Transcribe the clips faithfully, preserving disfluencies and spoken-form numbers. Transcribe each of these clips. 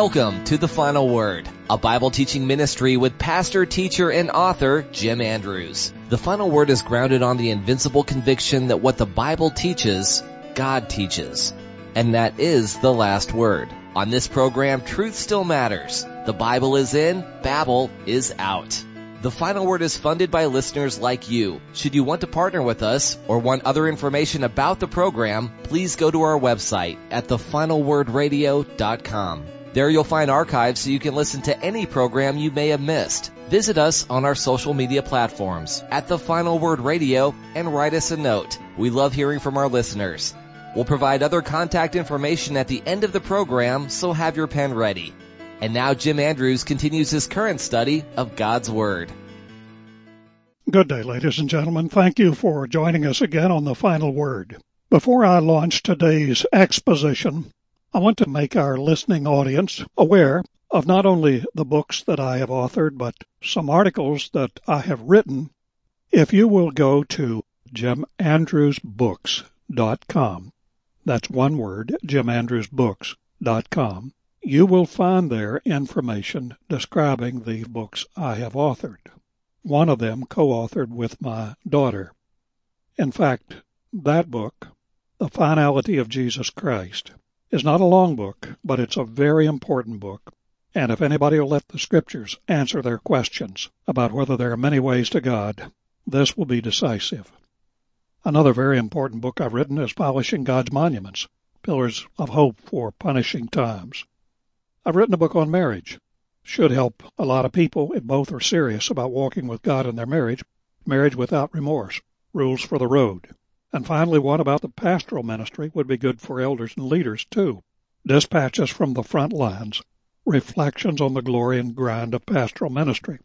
Welcome to The Final Word, a Bible teaching ministry with pastor, teacher, and author Jim Andrews. The Final Word is grounded on the invincible conviction that what the Bible teaches, God teaches. And that is the last word. On this program, truth still matters. The Bible is in, Babel is out. The Final Word is funded by listeners like you. Should you want to partner with us or want other information about the program, please go to our website at the final word radio dot com. There you'll find archives so you can listen to any program you may have missed. Visit us on our social media platforms at The Final Word Radio and write us a note. We love hearing from our listeners. We'll provide other contact information at the end of the program, so have your pen ready. And now Jim Andrews continues his current study of God's Word. Good day, ladies and gentlemen. Thank you for joining us again on The Final Word. Before I launch today's exposition, I want to make our listening audience aware of not only the books that I have authored, but some articles that I have written. If you will go to jim andrews books dot com, that's one word, jim andrews books dot com, you will find there information describing the books I have authored. One of them co-authored with my daughter. In fact, that book, The Finality of Jesus Christ, is not a long book, but it's a very important book. And if anybody will let the Scriptures answer their questions about whether there are many ways to God, this will be decisive. Another very important book I've written is Polishing God's Monuments, Pillars of Hope for Punishing Times. I've written a book on marriage. Should help a lot of people if both are serious about walking with God in their marriage. Marriage Without Remorse, Rules for the Road. And finally, one about the pastoral ministry would be good for elders and leaders, too. Dispatches from the Front Lines, Reflections on the Glory and Grind of Pastoral Ministry.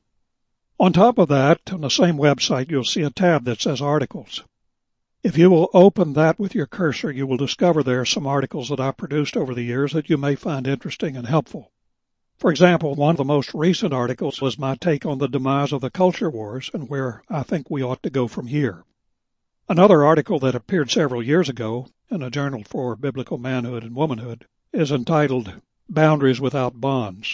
On top of that, on the same website, you'll see a tab that says Articles. If you will open that with your cursor, you will discover there are some articles that I've produced over the years that you may find interesting and helpful. For example, one of the most recent articles was my take on the demise of the culture wars and where I think we ought to go from here. Another article that appeared several years ago in a journal for biblical manhood and womanhood is entitled Boundaries Without Bonds.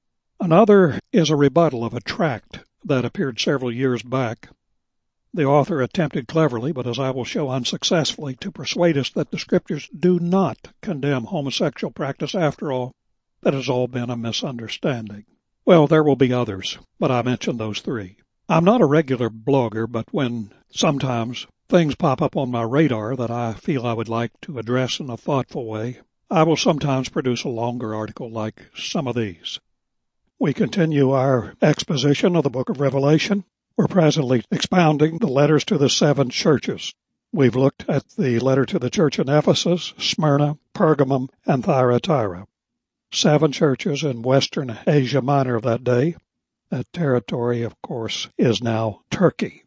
Another is a rebuttal of a tract that appeared several years back. The author attempted cleverly, but as I will show unsuccessfully, to persuade us that the Scriptures do not condemn homosexual practice after all. That has all been a misunderstanding. Well, there will be others, but I mentioned those three. I'm not a regular blogger, but when sometimes things pop up on my radar that I feel I would like to address in a thoughtful way, I will sometimes produce a longer article like some of these. We continue our exposition of the book of Revelation. We're presently expounding the letters to the seven churches. We've looked at the letter to the church in Ephesus, Smyrna, Pergamum, and Thyatira. Seven churches in western Asia Minor of that day. That territory, of course, is now Turkey.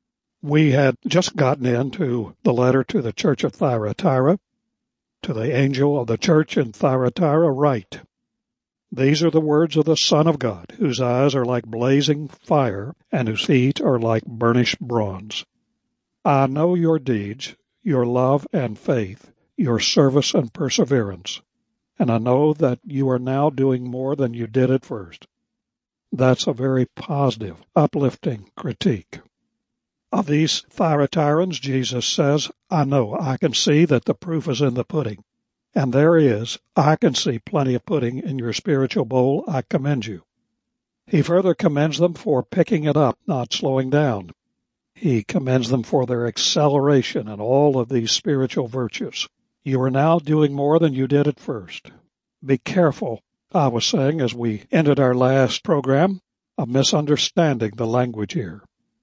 We had just gotten into the letter to the church of Thyatira. To the angel of the church in Thyatira write, These are the words of the Son of God, whose eyes are like blazing fire, and whose feet are like burnished bronze. I know your deeds, your love and faith, your service and perseverance, and I know that you are now doing more than you did at first. That's a very positive, uplifting critique. Of these Thyatirans, Jesus says, I know, I can see that the proof is in the pudding. And there is, I can see plenty of pudding in your spiritual bowl. I commend you. He further commends them for picking it up, not slowing down. He commends them for their acceleration in all of these spiritual virtues. You are now doing more than you did at first. Be careful, I was saying as we ended our last program, of misunderstanding the language here.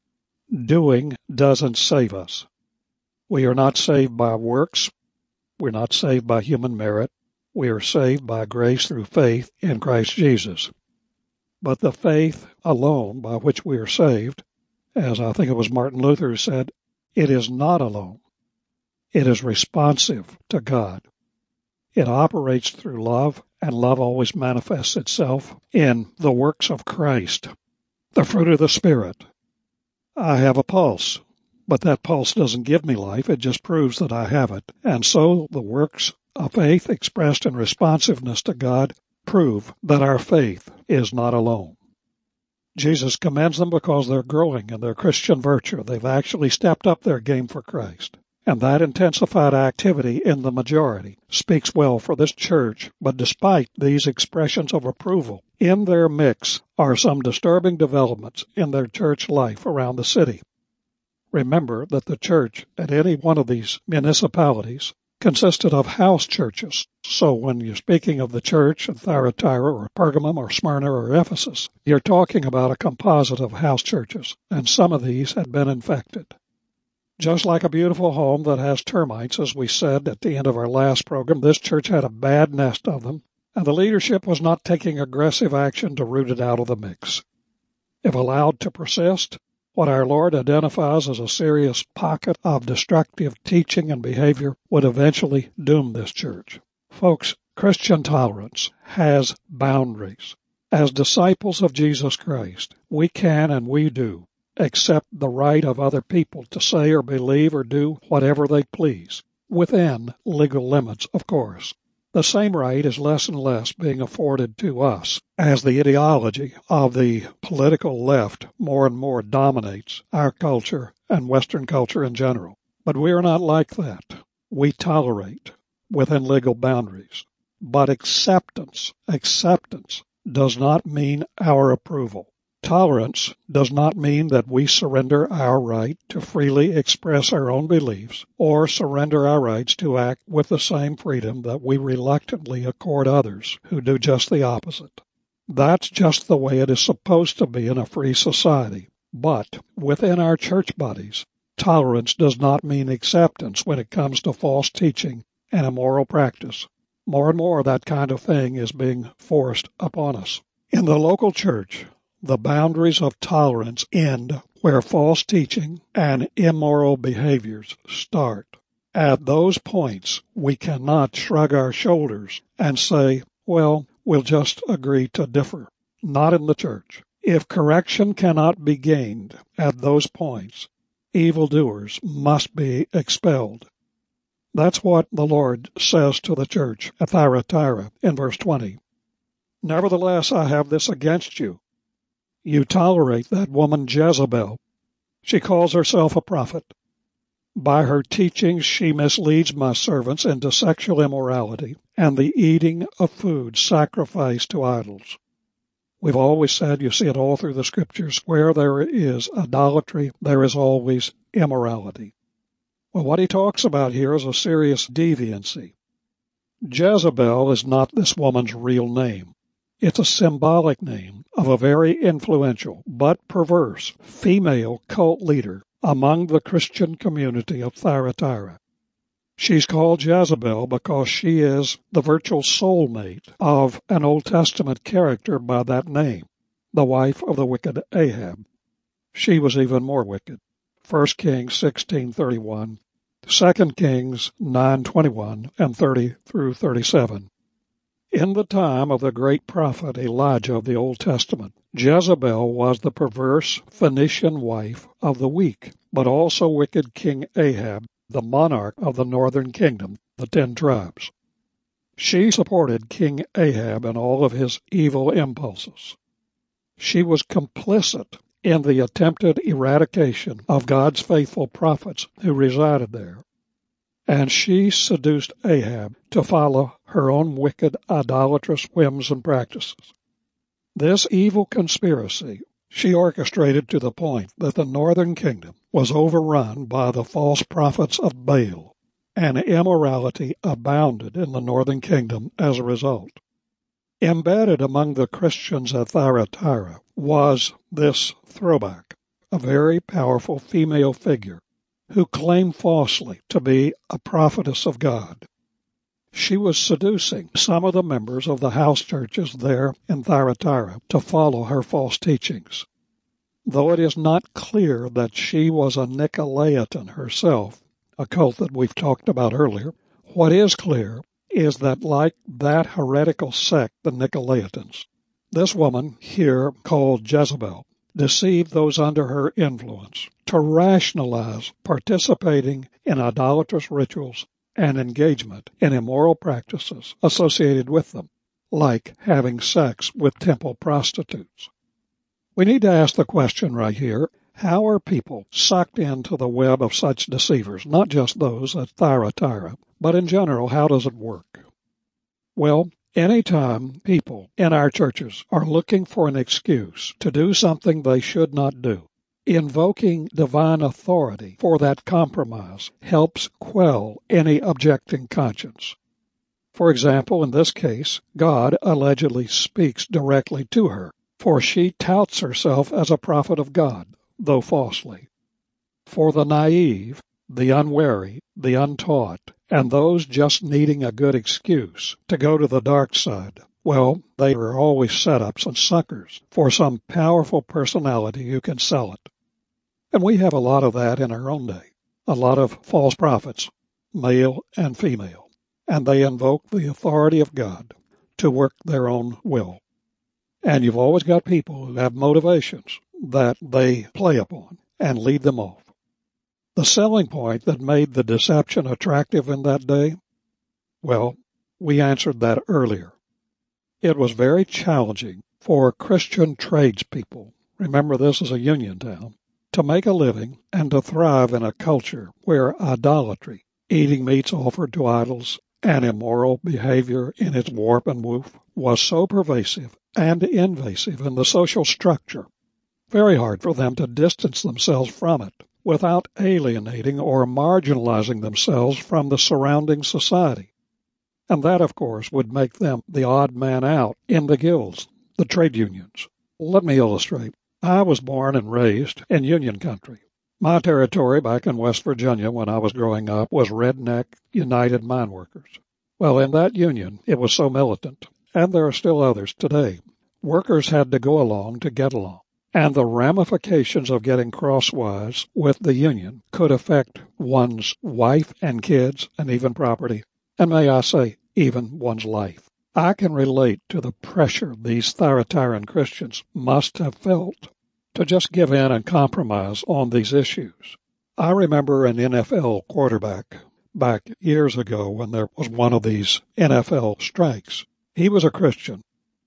Doing doesn't save us. We are not saved by works. We're not saved by human merit. We are saved by grace through faith in Christ Jesus. But the faith alone by which we are saved, as I think it was Martin Luther who said, it is not alone. It is responsive to God. It operates through love, and love always manifests itself in the works of Christ, the fruit of the Spirit. I have a pulse, but that pulse doesn't give me life. It just proves that I have it. And so the works of faith expressed in responsiveness to God prove that our faith is not alone. Jesus commends them because they're growing in their Christian virtue. They've actually stepped up their game for Christ. And that intensified activity in the majority speaks well for this church. But despite these expressions of approval, in their mix are some disturbing developments in their church life around the city. Remember that the church at any one of these municipalities consisted of house churches. So when you're speaking of the church at Thyatira or Pergamum or Smyrna or Ephesus, you're talking about a composite of house churches, and some of these had been infected. Just like a beautiful home that has termites, as we said at the end of our last program, this church had a bad nest of them, and the leadership was not taking aggressive action to root it out of the mix. If allowed to persist, what our Lord identifies as a serious pocket of destructive teaching and behavior would eventually doom this church. Folks, Christian tolerance has boundaries. As disciples of Jesus Christ, we can and we do accept the right of other people to say or believe or do whatever they please, within legal limits, of course. The same right is less and less being afforded to us as the ideology of the political left more and more dominates our culture and Western culture in general. But we are not like that. We tolerate within legal boundaries. But acceptance, acceptance does not mean our approval. Tolerance does not mean that we surrender our right to freely express our own beliefs or surrender our rights to act with the same freedom that we reluctantly accord others who do just the opposite. That's just the way it is supposed to be in a free society. But within our church bodies, tolerance does not mean acceptance when it comes to false teaching and immoral practice. More and more that kind of thing is being forced upon us. In the local church, the boundaries of tolerance end where false teaching and immoral behaviors start. At those points, we cannot shrug our shoulders and say, well, we'll just agree to differ. Not in the church. If correction cannot be gained at those points, evildoers must be expelled. That's what the Lord says to the church at Thyatira in verse twenty. Nevertheless, I have this against you. You tolerate that woman Jezebel. She calls herself a prophet. By her teachings, she misleads my servants into sexual immorality and the eating of food sacrificed to idols. We've always said, you see it all through the Scriptures, where there is idolatry, there is always immorality. Well, what he talks about here is a serious deviancy. Jezebel is not this woman's real name. It's a symbolic name of a very influential but perverse female cult leader among the Christian community of Thyatira. She's called Jezebel because she is the virtual soulmate of an Old Testament character by that name, the wife of the wicked Ahab. She was even more wicked. First Kings sixteen thirty-one, Second Kings nine twenty-one and thirty through thirty-seven. In the time of the great prophet Elijah of the Old Testament, Jezebel was the perverse Phoenician wife of the weak, but also wicked King Ahab, the monarch of the northern kingdom, the ten tribes. She supported King Ahab in all of his evil impulses. She was complicit in the attempted eradication of God's faithful prophets who resided there. And she seduced Ahab to follow her own wicked, idolatrous whims and practices. This evil conspiracy she orchestrated to the point that the northern kingdom was overrun by the false prophets of Baal, and immorality abounded in the northern kingdom as a result. Embedded among the Christians at Thyatira was this throwback, a very powerful female figure who claimed falsely to be a prophetess of God. She was seducing some of the members of the house churches there in Thyatira to follow her false teachings. Though it is not clear that she was a Nicolaitan herself, a cult that we've talked about earlier, what is clear is that like that heretical sect, the Nicolaitans, this woman here called Jezebel deceived those under her influence to rationalize participating in idolatrous rituals and engagement in immoral practices associated with them. like having sex with temple prostitutes. We need to ask the question right here, how are people sucked into the web of such deceivers, not just those at Thyatira, but in general, how does it work? Well, anytime people in our churches are looking for an excuse to do something they should not do, invoking divine authority for that compromise helps quell any objecting conscience. For example, in this case, God allegedly speaks directly to her, for she touts herself as a prophet of God, though falsely. For the naive, the unwary, the untaught, and those just needing a good excuse to go to the dark side, well, they are always setups and suckers for some powerful personality who can sell it. And we have a lot of that in our own day, a lot of false prophets, male and female, and they invoke the authority of God to work their own will. And you've always got people who have motivations that they play upon and lead them off. The selling point that made the deception attractive in that day, well, we answered that earlier. It was very challenging for Christian tradespeople, remember this is a union town, to make a living and to thrive in a culture where idolatry, eating meats offered to idols, and immoral behavior in its warp and woof was so pervasive and invasive in the social structure, very hard for them to distance themselves from it without alienating or marginalizing themselves from the surrounding society. And that, of course, would make them the odd man out in the guilds, the trade unions. Let me illustrate. I was born and raised in Union country. My territory back in West Virginia when I was growing up was Redneck United Mine Workers. Well, in that union, it was so militant, and there are still others today. Workers had to go along to get along, and the ramifications of getting crosswise with the union could affect one's wife and kids and even property, and may I say, even one's life. I can relate to the pressure these Thyatiran Christians must have felt to just give in and compromise on these issues. I remember an N F L quarterback back years ago when there was one of these N F L strikes. He was a Christian.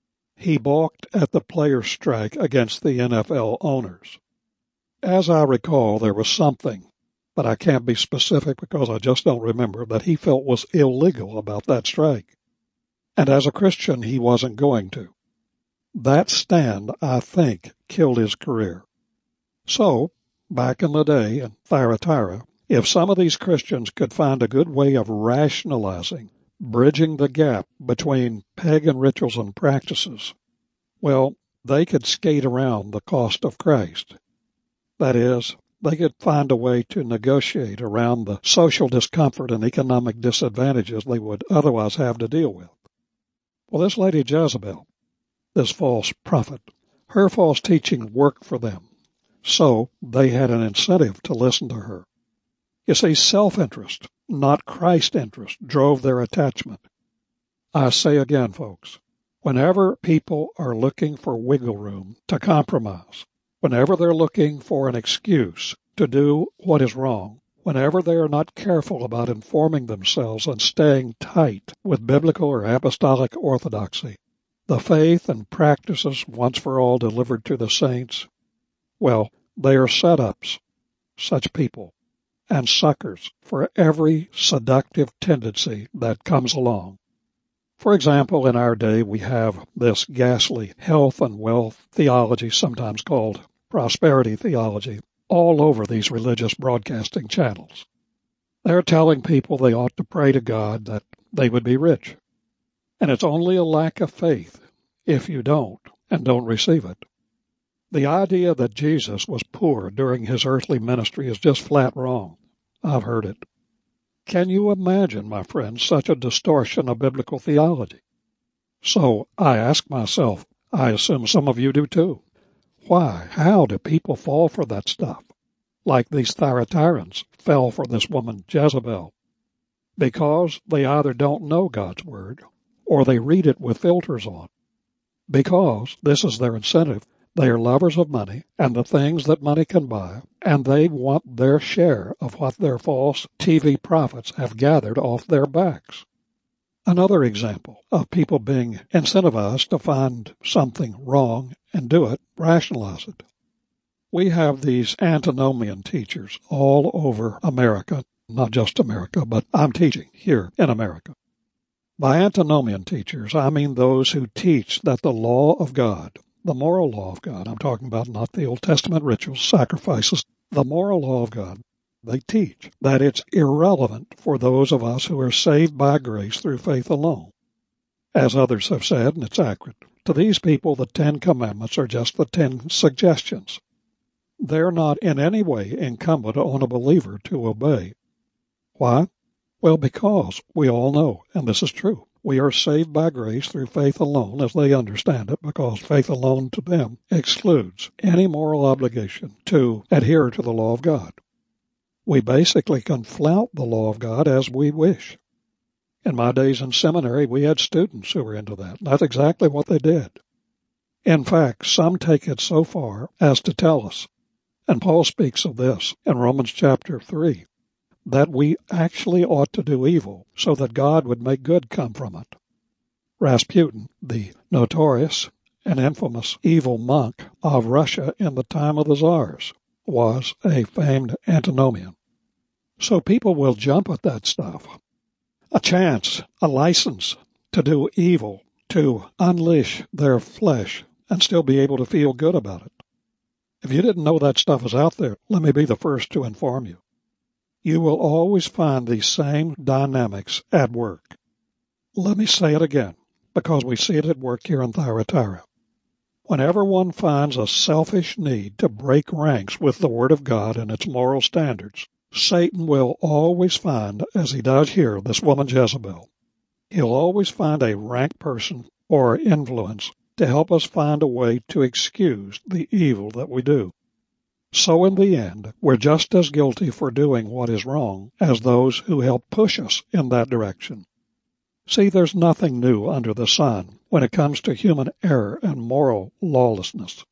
He balked at the players' strike against the N F L owners. As I recall, there was something, but I can't be specific because I just don't remember, that he felt was illegal about that strike. And as a Christian, he wasn't going to. That stand, I think, killed his career. So, back in the day in Thyatira, if some of these Christians could find a good way of rationalizing, bridging the gap between pagan rituals and practices, well, they could skate around the cost of Christ. That is, they could find a way to negotiate around the social discomfort and economic disadvantages they would otherwise have to deal with. Well, this lady Jezebel, this false prophet, her false teaching worked for them, so they had an incentive to listen to her. You see, self-interest, not Christ-interest, drove their attachment. I say again, folks, whenever people are looking for wiggle room to compromise, whenever they're looking for an excuse to do what is wrong, whenever they are not careful about informing themselves and staying tight with biblical or apostolic orthodoxy, the faith and practices once for all delivered to the saints, well, they are setups, such people, and suckers for every seductive tendency that comes along. For example, in our day, we have this ghastly health and wealth theology, sometimes called prosperity theology, all over these religious broadcasting channels. They're telling people they ought to pray to God that they would be rich. And it's only a lack of faith if you don't and don't receive it. The idea that Jesus was poor during his earthly ministry is just flat wrong. I've heard it. Can you imagine, my friends, such a distortion of biblical theology? So I ask myself, I assume some of you do too, why, how do people fall for that stuff? Like these Thyatirans fell for this woman Jezebel. Because they either don't know God's Word or they read it with filters on. Because this is their incentive. They are lovers of money and the things that money can buy, and they want their share of what their false T V prophets have gathered off their backs. Another example of people being incentivized to find something wrong and do it, rationalize it. We have these antinomian teachers all over America, not just America, but I'm teaching here in America. By antinomian teachers, I mean those who teach that the law of God, the moral law of God, I'm talking about not the Old Testament rituals, sacrifices, the moral law of God, they teach that it's irrelevant for those of us who are saved by grace through faith alone. As others have said, and it's accurate, to these people the Ten Commandments are just the ten suggestions. They're not in any way incumbent on a believer to obey. Why? Well, because we all know, and this is true, we are saved by grace through faith alone as they understand it, because faith alone to them excludes any moral obligation to adhere to the law of God. We basically can flout the law of God as we wish. In my days in seminary, we had students who were into that. That's exactly what they did. In fact, some take it so far as to tell us, and Paul speaks of this in Romans chapter three, that we actually ought to do evil so that God would make good come from it. Rasputin, the notorious and infamous evil monk of Russia in the time of the Tsars, was a famed antinomian. So people will jump at that stuff. A chance, a license to do evil, to unleash their flesh and still be able to feel good about it. If you didn't know that stuff is out there, let me be the first to inform you. You will always find these same dynamics at work. Let me say it again, because we see it at work here in Thyatira. Whenever one finds a selfish need to break ranks with the Word of God and its moral standards, Satan will always find, as he does here, this woman Jezebel, he'll always find a rank person or influence to help us find a way to excuse the evil that we do. So in the end, we're just as guilty for doing what is wrong as those who help push us in that direction. See, there's nothing new under the sun when it comes to human error and moral lawlessness.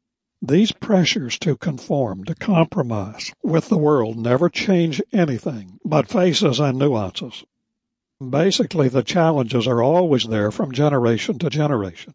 These pressures to conform, to compromise with the world never change anything but faces and nuances. Basically, the challenges are always there from generation to generation.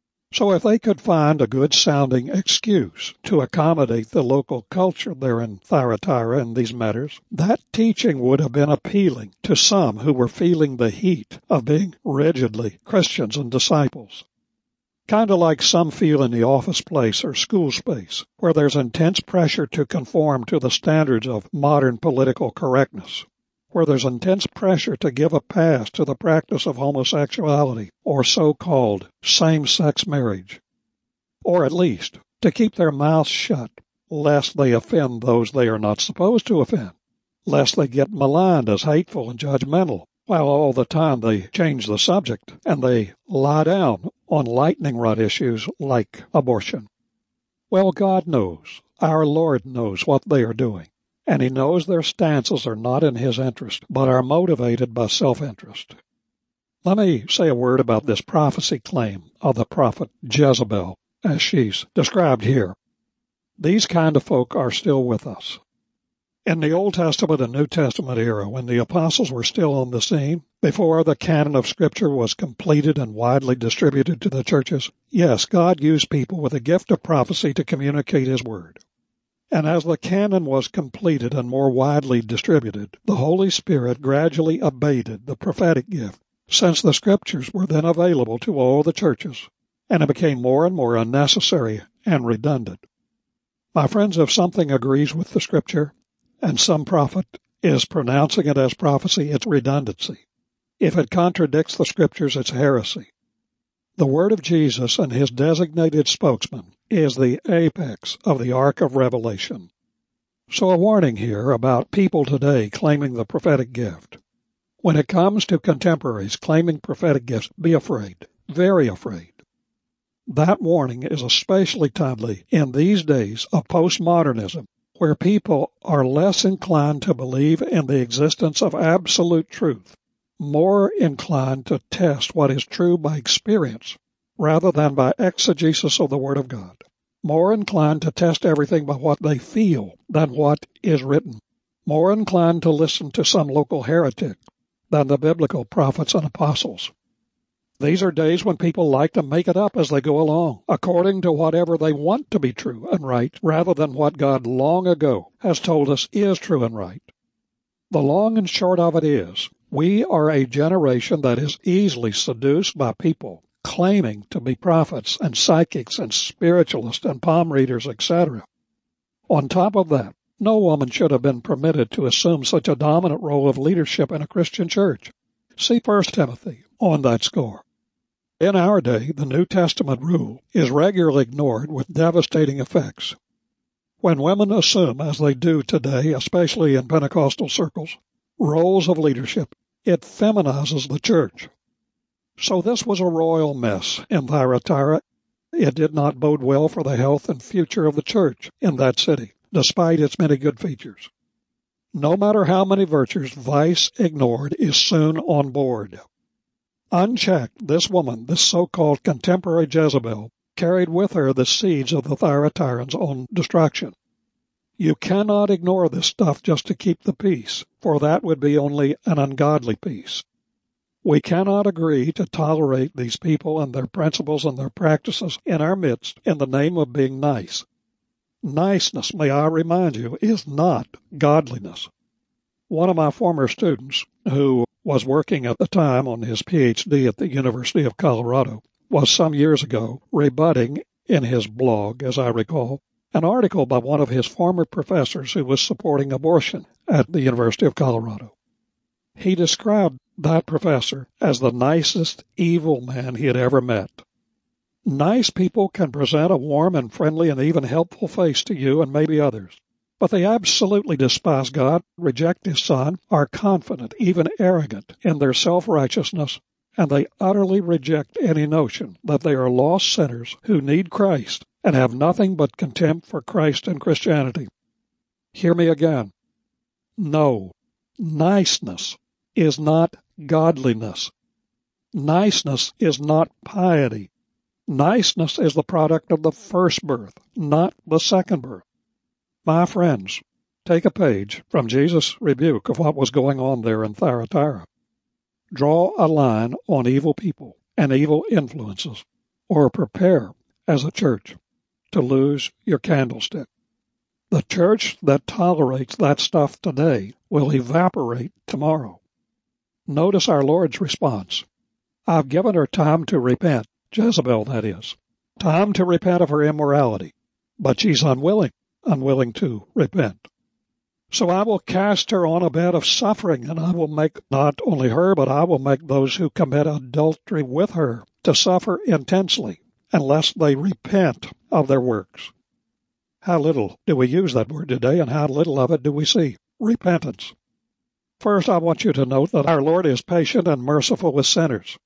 So if they could find a good-sounding excuse to accommodate the local culture there in Thyatira in these matters, that teaching would have been appealing to some who were feeling the heat of being rigidly Christians and disciples. Kind of like some feel in the office place or school space, where there's intense pressure to conform to the standards of modern political correctness, where there's intense pressure to give a pass to the practice of homosexuality or so-called same-sex marriage, or at least to keep their mouths shut lest they offend those they are not supposed to offend, lest they get maligned as hateful and judgmental, while all the time they change the subject and they lie down on lightning rod issues like abortion. Well, God knows, our Lord knows what they are doing. And he knows their stances are not in his interest, but are motivated by self-interest. Let me say a word about this prophecy claim of the prophet Jezebel, as she's described here. These kind of folk are still with us. In the Old Testament and New Testament era, when the apostles were still on the scene, before the canon of Scripture was completed and widely distributed to the churches, yes, God used people with a gift of prophecy to communicate his word. And as the canon was completed and more widely distributed, the Holy Spirit gradually abated the prophetic gift, since the Scriptures were then available to all the churches, and it became more and more unnecessary and redundant. My friends, if something agrees with the Scripture, and some prophet is pronouncing it as prophecy, it's redundancy. If it contradicts the Scriptures, it's heresy. The word of Jesus and his designated spokesman is the apex of the arc of revelation. So a warning here about people today claiming the prophetic gift. When it comes to contemporaries claiming prophetic gifts, be afraid, very afraid. That warning is especially timely in these days of postmodernism, where people are less inclined to believe in the existence of absolute truth, more inclined to test what is true by experience rather than by exegesis of the Word of God, more inclined to test everything by what they feel than what is written, more inclined to listen to some local heretic than the biblical prophets and apostles. These are days when people like to make it up as they go along, according to whatever they want to be true and right, rather than what God long ago has told us is true and right. The long and short of it is, we are a generation that is easily seduced by people claiming to be prophets and psychics and spiritualists and palm readers, et cetera. On top of that, no woman should have been permitted to assume such a dominant role of leadership in a Christian church. See First Timothy on that score. In our day, the New Testament rule is regularly ignored with devastating effects. When women assume, as they do today, especially in Pentecostal circles, roles of leadership, it feminizes the church. So this was a royal mess in Thyatira. It did not bode well for the health and future of the church in that city, despite its many good features. No matter how many virtues vice ignored is soon on board. Unchecked, this woman, this so-called contemporary Jezebel, carried with her the seeds of the Thyatirans' own destruction. You cannot ignore this stuff just to keep the peace, for that would be only an ungodly peace. We cannot agree to tolerate these people and their principles and their practices in our midst in the name of being nice. Niceness, may I remind you, is not godliness. One of my former students, who was working at the time on his P H D at the University of Colorado, was some years ago rebutting in his blog, as I recall, an article by one of his former professors who was supporting abortion at the University of Colorado. He described that professor as the nicest evil man he had ever met. Nice people can present a warm and friendly and even helpful face to you and maybe others, but they absolutely despise God, reject His Son, are confident, even arrogant in their self-righteousness, and they utterly reject any notion that they are lost sinners who need Christ and have nothing but contempt for Christ and Christianity. Hear me again. No, niceness is not godliness. Niceness is not piety. Niceness is the product of the first birth, not the second birth. My friends, take a page from Jesus' rebuke of what was going on there in Thyatira. Draw a line on evil people and evil influences, or prepare, as a church, to lose your candlestick. The church that tolerates that stuff today will evaporate tomorrow. Notice our Lord's response. I've given her time to repent, Jezebel that is, time to repent of her immorality, but she's unwilling, unwilling to repent. So I will cast her on a bed of suffering, and I will make not only her, but I will make those who commit adultery with her to suffer intensely, unless they repent of their works. How little do we use that word today, and how little of it do we see? Repentance. First, I want you to note that our Lord is patient and merciful with sinners.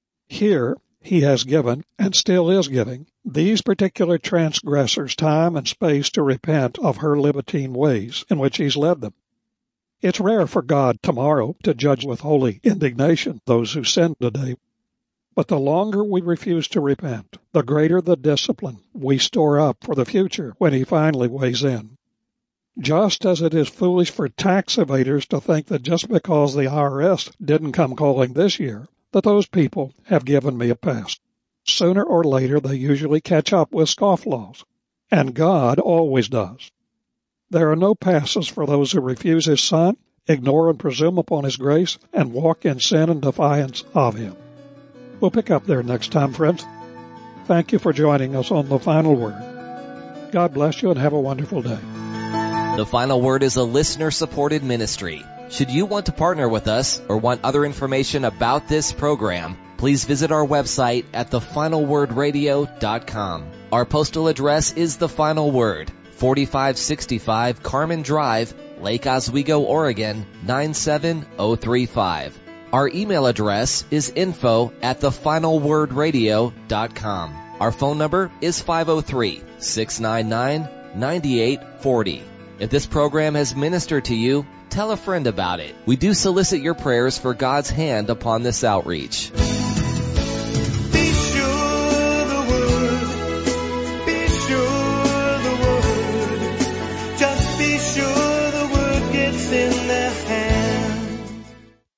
Here, He has given, and still is giving, these particular transgressors time and space to repent of her libertine ways in which He's led them. It's rare for God tomorrow to judge with holy indignation those who sin today. But the longer we refuse to repent, the greater the discipline we store up for the future when He finally weighs in. Just as it is foolish for tax evaders to think that just because the I R S didn't come calling this year, that those people have given me a pass. Sooner or later, they usually catch up with scofflaws, and God always does. There are no passes for those who refuse His Son, ignore and presume upon His grace, and walk in sin and defiance of Him. We'll pick up there next time, friends. Thank you for joining us on The Final Word. God bless you and have a wonderful day. The Final Word is a listener-supported ministry. Should you want to partner with us or want other information about this program, please visit our website at the final word radio dot com. Our postal address is The Final Word, forty-five sixty-five Carmen Drive, Lake Oswego, Oregon, nine seven oh three five. Our email address is info at the final word radio dot com. Our phone number is five oh three, six nine nine, nine eight four oh. If this program has ministered to you, tell a friend about it. We do solicit your prayers for God's hand upon this outreach.